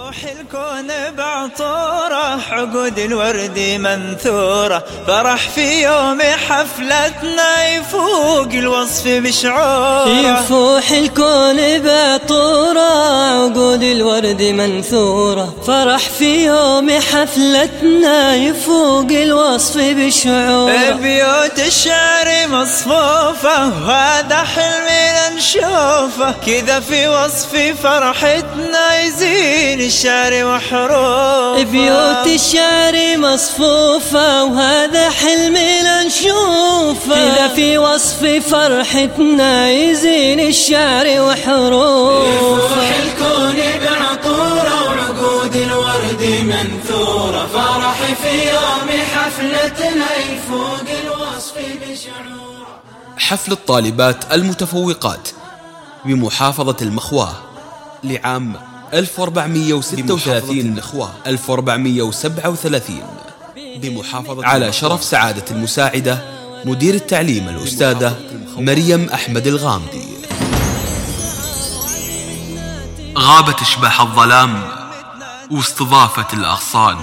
يفوح الكون بعطوره، عقود الورد منثورة، فرح في يوم حفلتنا يفوق الوصف بشعوره. يفوح الكون بعطوره، عقود الورد منثورة، فرح في يوم حفلتنا يفوق الوصف بشعوره. بيوت الشعر مصفوفة وهذا حلمنا نشوفه، كذا في وصف فرحتنا يزين الشعر وحروفه. بيوت الشعر مصفوفة وهذا حلمنا نشوفه، كذا في وصف فرحتنا يزين الشعر وحروفه. يفوح الكون بعطوره وعقود الورد منثورة، فرح في يوم حفلتنا يفوق الوصف بشعوره. حفل الطالبات المتفوقات بمحافظة المخواه لعام 1436 1437 بمحافظة على شرف سعادة المساعدة مدير التعليم الأستاذة مريم أحمد الغامدي. غابت أشباح الظلام واستضافت الأغصان،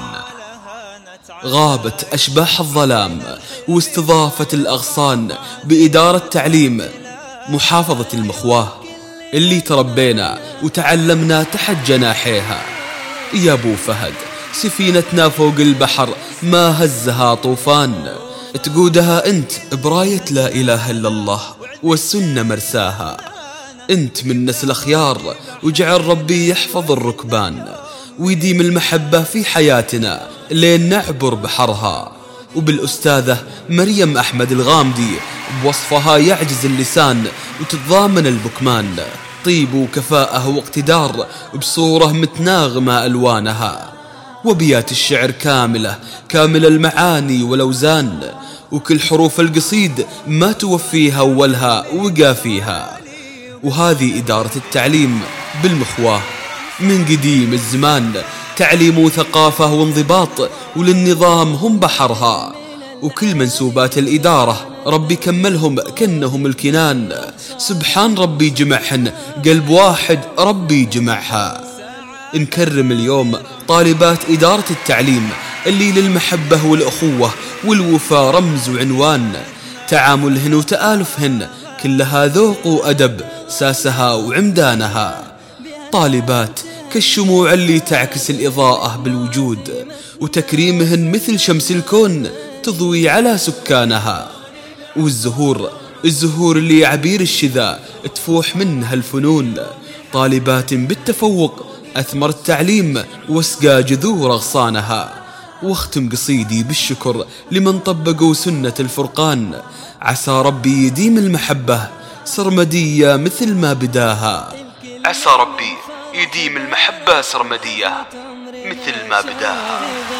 غابت أشباح الظلام واستضافت الأغصان بإدارة تعليم محافظة المخواه اللي تربينا وتعلمنا تحت جناحيها. يا أبو فهد سفينتنا فوق البحر ما هزها طوفان، تقودها أنت براية لا إله إلا الله والسنة مرساها. أنت من نسل أخيار وجعل ربي يحفظ الركبان ويديم المحبة في حياتنا لين نعبر بحرها. وبالأستاذة مريم أحمد الغامدي بوصفها يعجز اللسان وتتضامن البكمان، طيب وكفاءة واقتدار بصورة متناغمة ألوانها. وبيات الشعر كاملة المعاني والأوزان، وكل حروف القصيد ما توفيها أولها وقافيها. وهذه إدارة التعليم بالمخواه من قديم الزمان، تعليم وثقافة وانضباط وللنظام هم بحرها. وكل منسوبات الإدارة ربي كملهم كأنهم الكنان، سبحان ربي جمعهن قلب واحد ربي جمعها. نكرم اليوم طالبات إدارة التعليم اللي للمحبة والأخوة والوفاء رمز وعنوان، تعاملهن وتآلفهن كلها ذوق وأدب ساسها وعمدانها. طالبات كالشموع اللي تعكس الإضاءة بالوجود، وتكريمهن مثل شمس الكون تضوي على سكانها. والزهور اللي عبير الشذا تفوح منها الفنون، طالبات بالتفوق أثمر التعليم واسقى جذور أغصانها. واختم قصيدي بالشكر لمن طبقوا سنة الفرقان، عسى ربي يديم المحبة سرمدية مثل ما بداها. عسى ربي يديم المحبة سرمدية مثل ما بداها.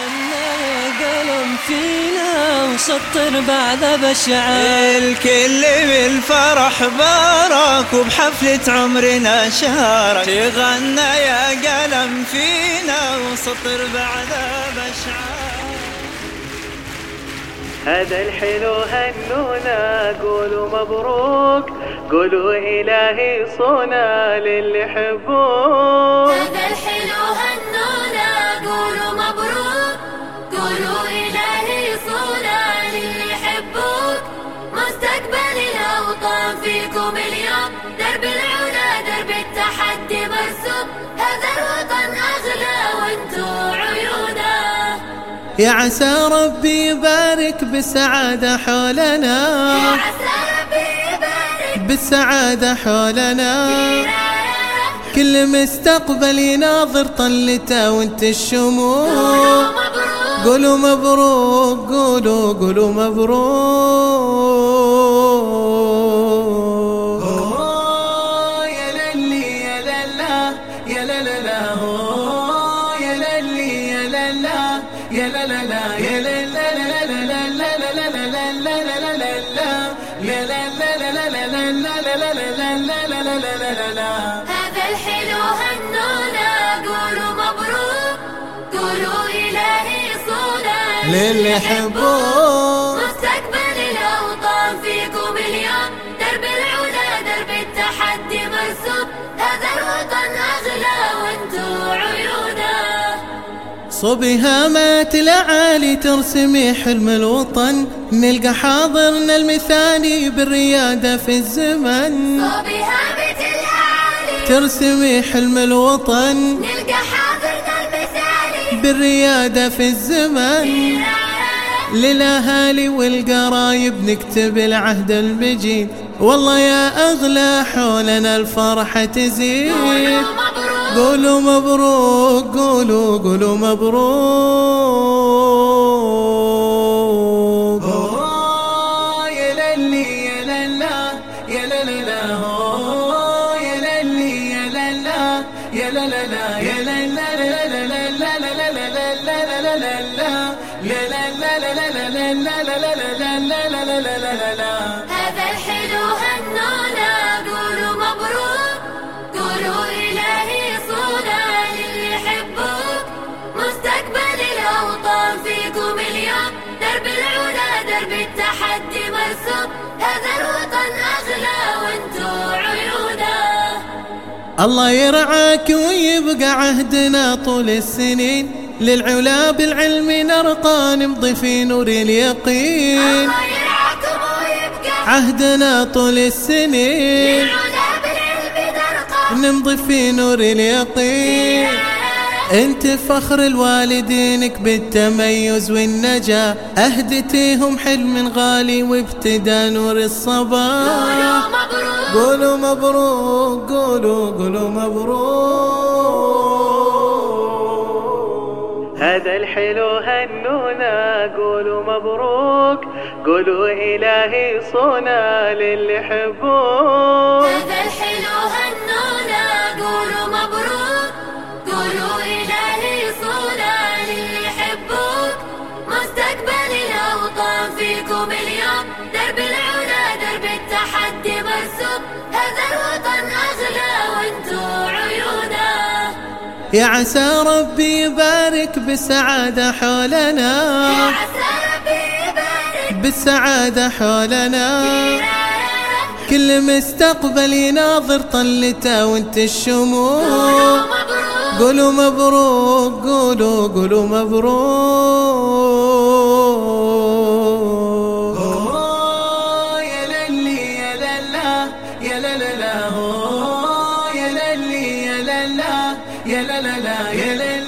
قلم فينا وسطر بعد بشعة، الكل بالفرح بارك وبحفلة عمرنا شارك، تغنى يا قلم فينا وسطر بعد بشعة. هذا الحلو هنونا قولوا مبروك، قولوا إلهي صونا للي يحبوك. هذا الحلو هنونا قولوا مبروك، قولوا إلهي صونا للي يحبوك. مستقبل الأوطان فيكم اليوم، درب العلا درب التحدي مرسوم، هذا الوطن أغلى وانتو عيونا. يا عسى ربي يبارك بالسعادة حولنا، يا عسى ربي يبارك بالسعادة حولنا. كل مستقبل يناظر طلته وانت الشموع، قولوا مبروك قولوا مبروك. يا للي يا للا يا للا، يا للي يا للا يا للا يا للا هذا الحلو هنونا قولوا مبروك، قولوا إلهي صونا للي يحبوك. مستقبل الأوطان فيكم اليوم، درب العلا درب التحدي مرسوم، هذا الوطن أغلى وانتو عيونا. صوب هامات الأعالي ترسمي حلم الوطن، نلقى حاضرنا المثالي بالريادة في الزمن. صوب هامات الأعالي ترسمي حلم الوطن، نلقى حاضرنا المثالي بالريادة في الزمن. للأهالي والقرايب نكتب العهد المجيد، والله يا أغلى حولنا الفرحة تزيد. قولوا مبروك قولوا قولوا مبروك. يا للي يا للا يا للا يا للي يا للا يا للا يا للا هذا الحلو هنونا قولوا مبروك، قولوا إلهي صونا للي يحبوك. مستقبل الأوطان فيكم اليوم، درب العلا درب التحدي مرسوم. هذا الوطن أغلى وانتو عيونا. الله يرعاك ويبقى عهدنا طول السنين، للعلا بالعلم نرقى نمضي في نور اليقين. الله يرعاكم ويبقى عهدنا طول السنين، للعلا بالعلم نرقى نمضي في نور اليقين. انت فخر الوالدينك بالتميز والنجاة، اهدتيهم حلم غالي وابتدى نور الصباح. قولوا مبروك قولوا قولوا مبروك. هذا الحلو هنونا قولوا مبروك، قولوا إلهي صونا للي يحبوك. هذا الحلو هنونا قولوا مبروك، قولوا إلهي صونا للي يحبوك. مستقبل الأوطان فيكم اليوم، درب العلا درب التحدي مرسوم. هذا الوطن أغلى وانتو عيونا. يا عسى ربي يبارك بالسعادة حولنا، يا عسى ربي يبارك بالسعادة حولنا. كل مستقبل يناظر طلته وانت الشموع. قولوا مبروك قولوا قولوا مبروك. يا للي يا للا يا للا يا للي يا للا يا للا يا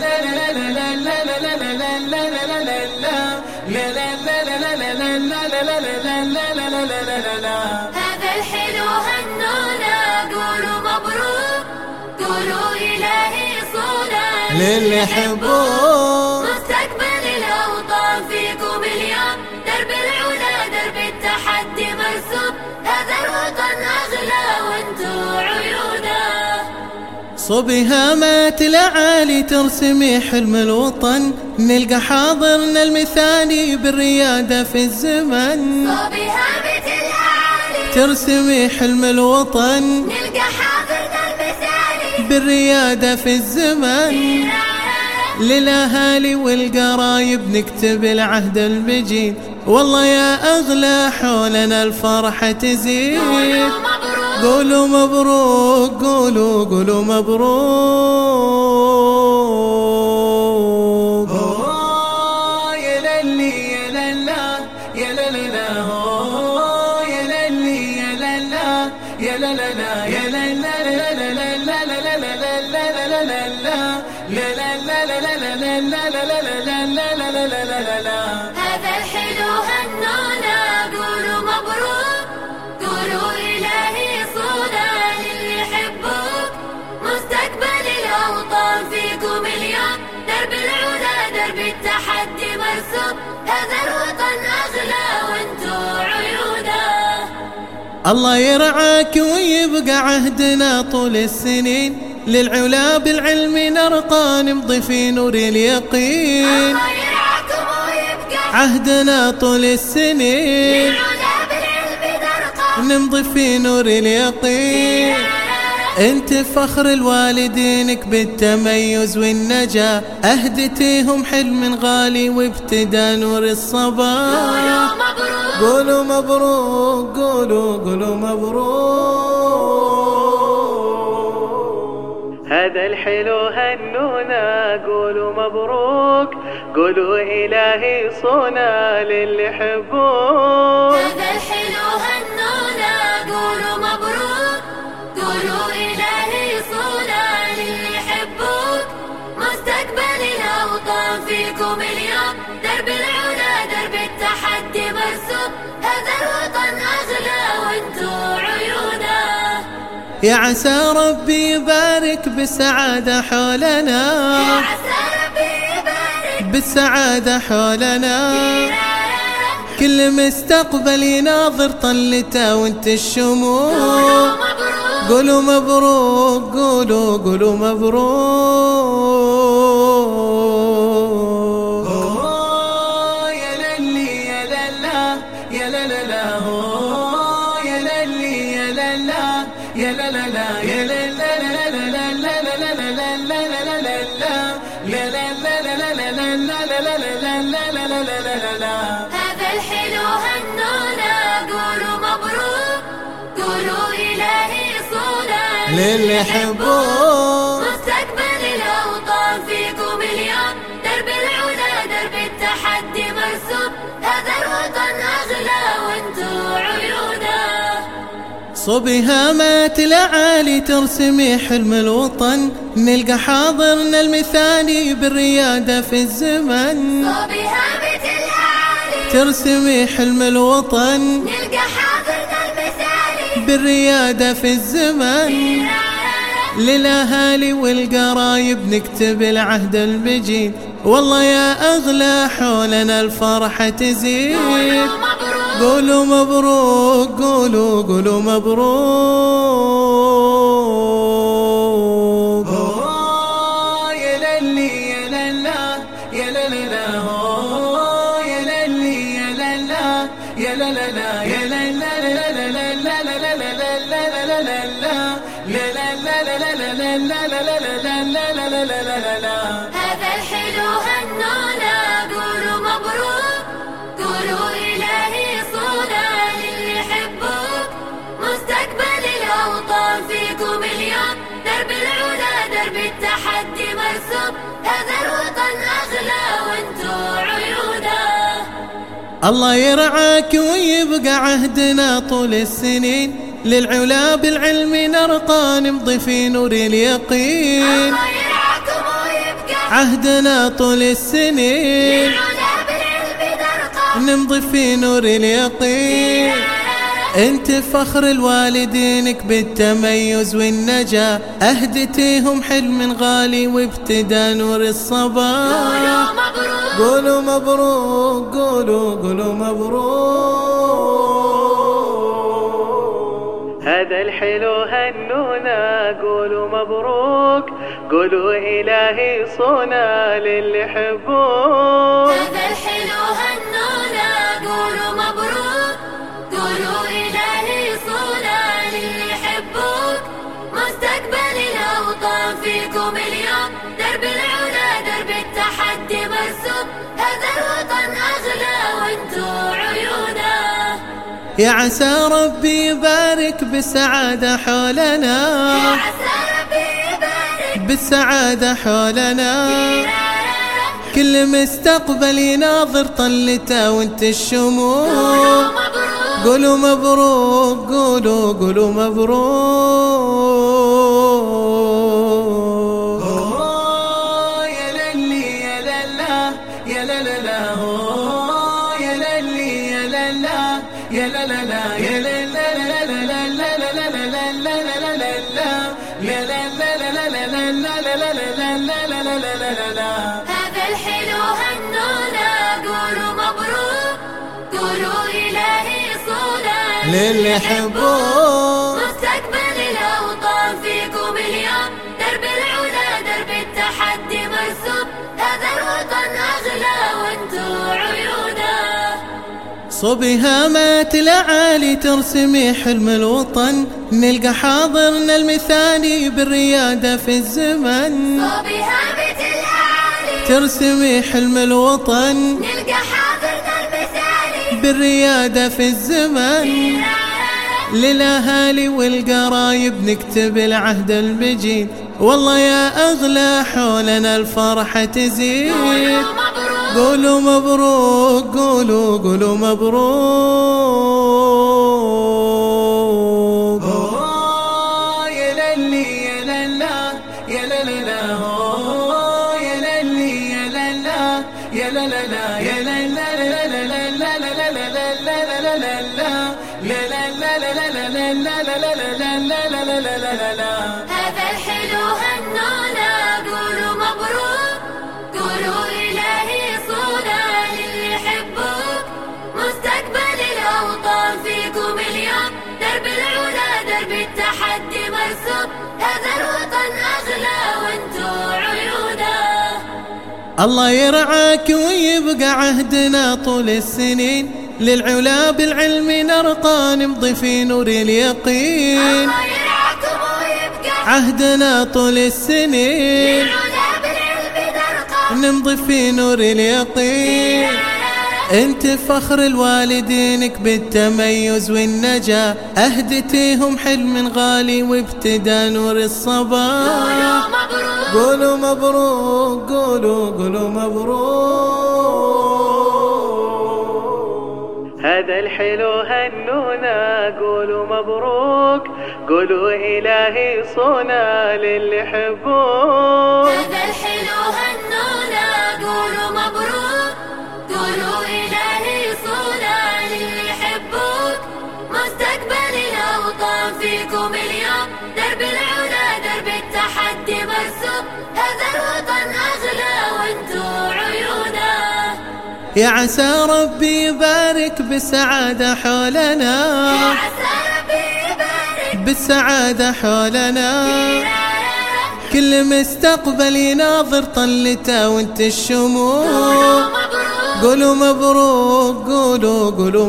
هذا الحلو هنونا قولوا مبروك، قولوا إلهي صونا للي يحبوك. مستقبل الأوطان فيكم اليوم، درب العلا درب التحدي مرسوم. هذا الوطن أغلى وانتو عيونا. صوب هامات الأعالي ترسمي حلم الوطن، نلقى حاضرنا المثالي بالريادة في الزمن. صوب هامات الأعالي ترسمي حلم الوطن، نلقى حاضرنا المثالي بالريادة في الزمن. للأهالي والقرايب نكتب العهد المجيد، والله يا أغلى حولنا الفرحة تزيد. قولوا مبروك قولوا قولوا مبروك. يا للي يا للا يا للا يا للي يا للا يا للا يا هذا الحلو هنونا قولوا مبروك، قولوا إلهي صونا للي يحبوك. مستقبل الأوطان فيكم اليوم، درب العلا درب التحدي مرسوم. هذا الوطن أغلى وانتو عيونا. الله يرعاك ويبقى عهدنا طول السنين، للعلا بالعلم نرقى نمضي في نور اليقين. الله يرعاكم ويبقى عهدنا طول السنين، للعلا بالعلم نرقى نمضي في نور اليقين. انت فخر الوالدينك بالتميز والنجاة، اهدتيهم حلم غالي وابتدى نور الصباح. قولوا مبروك قولوا قولوا مبروك. هذا الحلو هنونا قولوا مبروك، قولوا إلهي صونا للي يحبوك. هذا الحلو هنونا قولوا مبروك، قولوا إلهي صونا للي يحبوك. مستقبل الأوطان فيكم اليوم درب العلا درب التحدي مرسوم. هذا الوطن أغلى وانتو عيونا. يا عسى ربي يبارك بالسعادة حولنا، يا عسى ربي يبارك بالسعادة حولنا. كل مستقبل يناظر طلته وانت الشموع. قولوا مبروك، قولوا مبروك. يا للي يا للا يا للا يا للي يا للا يا للا يا للا هذا الحلو هنونا قولوا مبروك، قولوا إلهي صونا للي يحبوك. مستقبل الأوطان فيكم اليوم درب العلا درب التحدي مرسوم. هذا الوطن أغلى وانتو عيونا. صبي هامات الأعالي ترسمي حلم الوطن، نلقى حاضرنا المثالي بالريادة في الزمن. صبي هامت الأعالي ترسمي حلم الوطن، نلقى حاضرنا المثالي بالريادة في الزمن. للأهالي والقرايب نكتب العهد المجيد، والله يا أغلى حولنا الفرحة تزيد. قولوا مبروك، قولوا مبروك. يا للي يا للا يا للا يا للي يا للا يا للا يا للا هذا الحلو هنونا قولوا مبروك، قولوا إلهي صونا للي يحبوك. مستقبل الأوطان فيكم اليوم درب العلا درب التحدي مرسوم. هذا الوطن أغلى وانتو عيونا. الله يرعاك ويبقى عهدنا طول السنين، للعلا بالعلم نرقى نمضي في نور اليقين. الله يرعاكم ويبقى عهدنا طول السنين، للعلا بالعلم نرقى نمضي في نور اليقين. انت فخر الوالدينك بالتميز والنجاة، اهدتيهم حلم غالي وابتدى نور الصباح. قولوا مبروك، قولوا مبروك. هذا الحلو هنونا قولوا مبروك، قولوا إلهي صونا للي يحبوك. هذا الحلو هنونا قولوا مبروك، قولوا إلهي صونا للي يحبوك. مستقبل الأوطان فيكم اليوم درب العلا درب التحدي مرسوم. هذا الوطن أغلى وانتو عيونا. يا عسى ربي يبارك بالسعادة حولنا، يا عسى ربي يبارك بالسعادة حولنا. كل مستقبل يناظر طلته وانت الشموع. قولوا مبروك، قولوا مبروك. يا للي يا للا يا للا يا للي يا للا يا للا يا هذا الحلو هنونا قولوا مبروك، قولوا إلهي صونا للي يحبوك. مستقبل الأوطان فيكم اليوم درب العلا درب التحدي مرسوم. هذا الوطن أغلى وانتو عيونا. صبي هامات الأعالي ترسمي حلم الوطن، نلقى حاضرنا المثالي بالريادة في الزمن. صبي هامت الأعالي ترسمي حلم الوطن، نلقى حاضرنا المثالي بالريادة في الزمن. للأهالي والقرايب نكتب العهد المجيد، والله يا أغلى حولنا الفرحة تزيد. قولوا مبروك قولوا مبروك. يا للي يا للا يا للا يا للي يا للا يا للا يا للا هذا الحلو هنونا قولوا مبروك، قولوا إلهي صونا للي يحبوك، مستقبل الأوطان فيكم اليوم درب العلا درب التحدي مرسوم، هذا الوطن أغلى وانتو عيونا. الله يرعاك ويبقى عهدنا طول السنين، للعلا بالعلم نرقى نمضي في نور اليقين. الله يرعاكم ويبقى عهدنا طول السنين، للعلا بالعلم نرقى نمضي في نور اليقين. انت فخر الوالدينك بالتميز والنجاة، اهدتيهم حلم غالي وابتدى نور الصباح. قولوا مبروك قولوا مبروك. هذا الحلو هنونا قولوا مبروك، قولوا إلهي صونا للي يحبوك. هذا الحلو هنونا قولوا مبروك، قولوا إلهي صونا للي يحبوك، مستقبل الأوطان فيكم اليوم درب العلا درب التحدي مرسوم، هذا الوطن أغلى وانتو عيونا. يا عسى ربي يبارك بالسعادة حولنا، يا عسى ربي يبارك بالسعادة حولنا، كل مستقبل يناظر طلته وانت الشموع. قولوا مبروك قولوا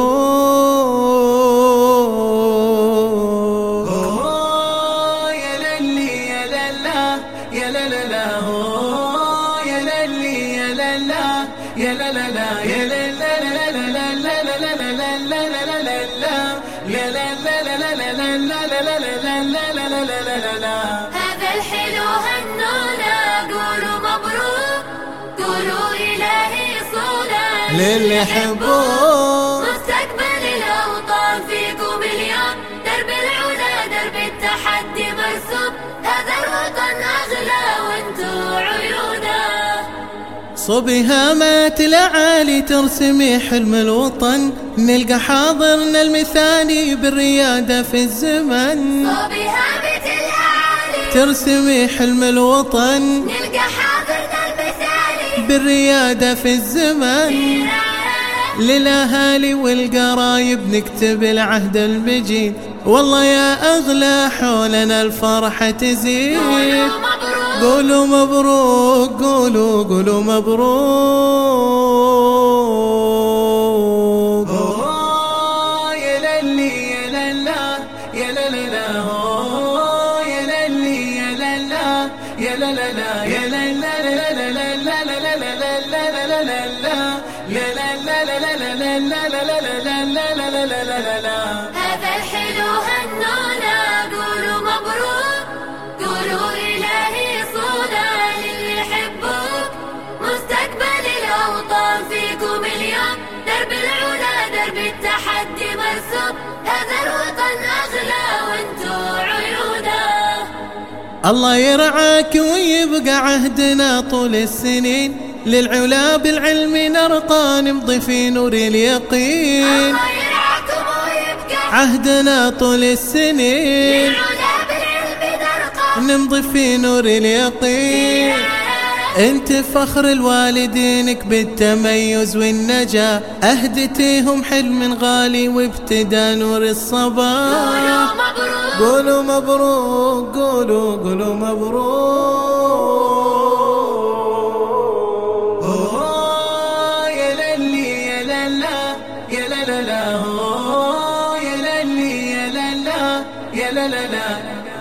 مبروك. يا للي يا للا يا للا يا للي يا للا يا للا يا هذا الحلو هنونا قولوا مبروك، قولوا إلهي صونا للي يحبوك، مستقبل الأوطان فيكم اليوم درب العلا درب التحدي مرسوم، هذا الوطن أغلى وانتو عيونا. صبي هامات الأعالي ترسمي حلم الوطن، نلقى حاضرنا المثالي بالريادة في الزمن. صبي هامت الأعالي ترسمي حلم الوطن، نلقى حاضرنا المثالي بالريادة في الزمن. للأهالي والقرايب نكتب العهد المجيد، والله يا أغلى حولنا الفرحة تزيد. قولوا مبروك قولوا مبروك. يا للي يا للا يا للا يا للي يا للا يا للا يا هذا الحلو هنونا قولوا مبروك، قولوا إلهي صونا للي يحبوك، مستقبل الأوطان فيكم اليوم درب العلا درب التحدي مرسوم، هذا الوطن أغلى وانتو عيونا. الله يرعاك ويبقى عهدنا طول السنين، للعلا بالعلم نرقى نمضي في نور اليقين. الله يرعاكم ويبقى عهدنا طول السنين، للعلا بالعلم نرقى نمضي في نور اليقين. انت فخر الوالدينك بالتميز والنجاة، اهدتيهم حلم غالي وابتدى نور الصباح. قولوا مبروك قولوا مبروك. يا للي يا للا يا للا يا للي يا للا يا للا